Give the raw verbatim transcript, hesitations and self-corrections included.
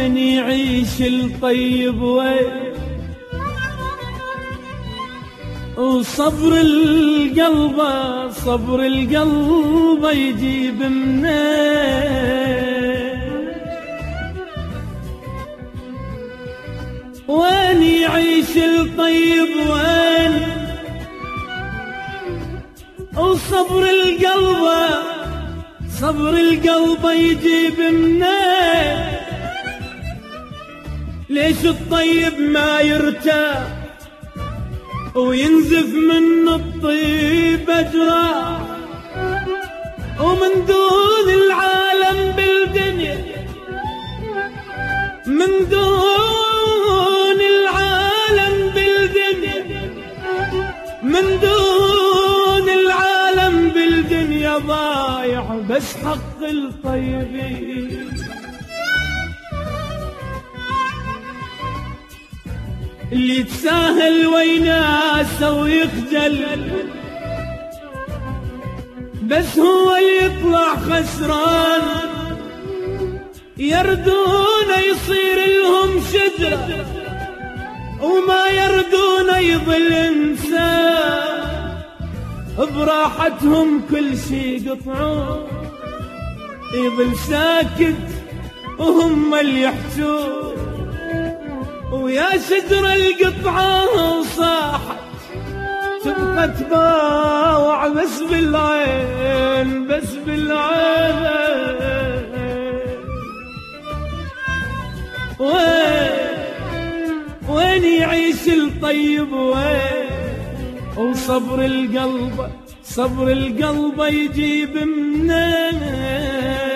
وين يعيش الطيب وين وصبر القلب صبر القلب يجيب منين وين يعيش الطيب وين وصبر القلب صبر القلب يجيب منين ليش الطيب ما يرتاح وينزف من الطيب أجراح ومن دون العالم بالدنيا من دون العالم بالدنيا من دون العالم بالدنيا ضايع بس حق الطيبين اللي يتساهل ويناسه ويخجل بس هو يطلع خسران يردون يصير لهم شجرة وما يردون يظل إنسان براحتهم كل شي يقطعون يظل ساكت وهم اللي يحجون ويا شجرة القطعة صاحت تبقى تباوع بس بالعين بس بالعين وين وين يعيش الطيب وين وصبر القلب صبر القلب يجيب منين